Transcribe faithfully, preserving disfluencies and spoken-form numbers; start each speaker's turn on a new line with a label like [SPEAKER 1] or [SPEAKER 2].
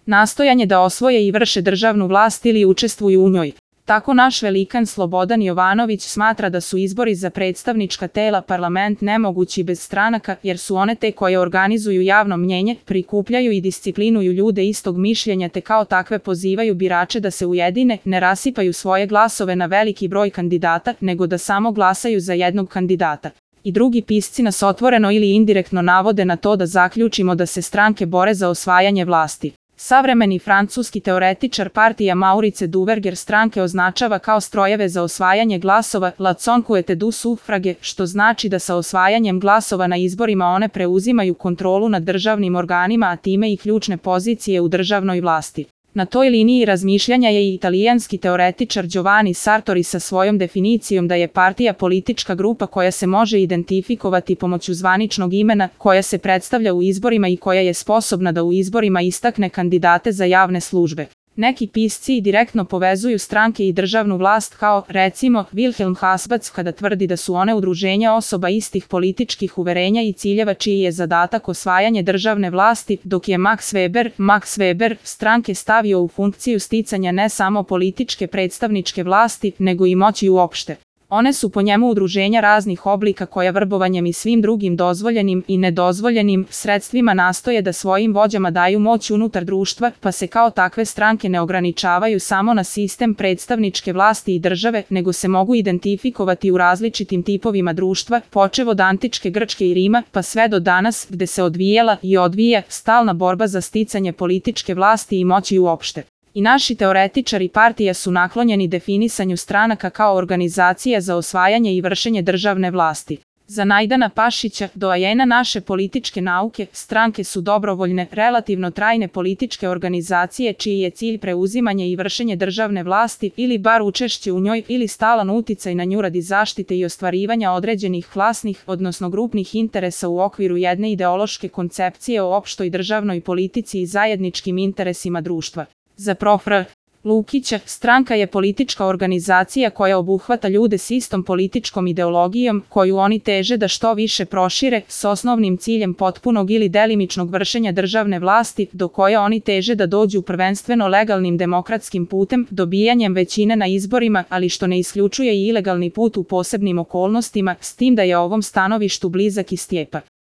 [SPEAKER 1] nastojanje da osvoje i vrše državnu vlast ili učestvuju u njoj. Tako naš velikan Slobodan Jovanović smatra da su izbori za predstavnička tela parlament nemogući bez stranaka, jer su one te koje organizuju javno mnjenje, prikupljaju i disciplinuju ljude istog mišljenja te kao takve pozivaju birače da se ujedine, ne rasipaju svoje glasove na veliki broj kandidata, nego da samo glasaju za jednog kandidata. I drugi pisci nas otvoreno ili indirektno navode na to da zaključimo da se stranke bore za osvajanje vlasti. Savremeni francuski teoretičar partija Maurice Duverger stranke označava kao strojeve za osvajanje glasova, la conquête du suffrage, što znači da sa osvajanjem glasova na izborima one preuzimaju kontrolu nad državnim organima, a time i ključne pozicije u državnoj vlasti. Na toj liniji razmišljanja je i italijanski teoretičar Giovanni Sartori sa svojom definicijom da je partija politička grupa koja se može identifikovati pomoću zvaničnog imena, koja se predstavlja u izborima i koja je sposobna da u izborima istakne kandidate za javne službe. Neki pisci direktno povezuju stranke i državnu vlast kao, recimo, Wilhelm Hasbac kada tvrdi da su one udruženja osoba istih političkih uverenja i ciljeva čiji je zadatak osvajanje državne vlasti, dok je Max Weber, Max Weber stranke stavio u funkciju sticanja ne samo političke predstavničke vlasti, nego i moći uopšte. One su po njemu udruženja raznih oblika koja vrbovanjem i svim drugim dozvoljenim i nedozvoljenim sredstvima nastoje da svojim vođama daju moć unutar društva, pa se kao takve stranke ne ograničavaju samo na sistem predstavničke vlasti i države, nego se mogu identifikovati u različitim tipovima društva, počev od antičke Grčke i Rima, pa sve do danas, gde se odvijala i odvija stalna borba za sticanje političke vlasti i moći uopšte. I naši teoretičari partija su naklonjeni definisanju stranaka kao organizacija za osvajanje i vršenje državne vlasti. Za Najdana Pašića, doajena naše političke nauke, stranke su dobrovoljne, relativno trajne političke organizacije čiji je cilj preuzimanje i vršenje državne vlasti ili bar učešće u njoj ili stalan uticaj na nju radi zaštite i ostvarivanja određenih klasnih, odnosno grupnih interesa u okviru jedne ideološke koncepcije o opštoj državnoj politici i zajedničkim interesima društva. Za profesora Lukića, stranka je politička organizacija koja obuhvata ljude s istom političkom ideologijom, koju oni teže da što više prošire, s osnovnim ciljem potpunog ili delimičnog vršenja državne vlasti, do koje oni teže da dođu prvenstveno legalnim demokratskim putem, dobijanjem većine na izborima, ali što ne isključuje i ilegalni put u posebnim okolnostima, s tim da je ovom stanovištu blizak i Stjepa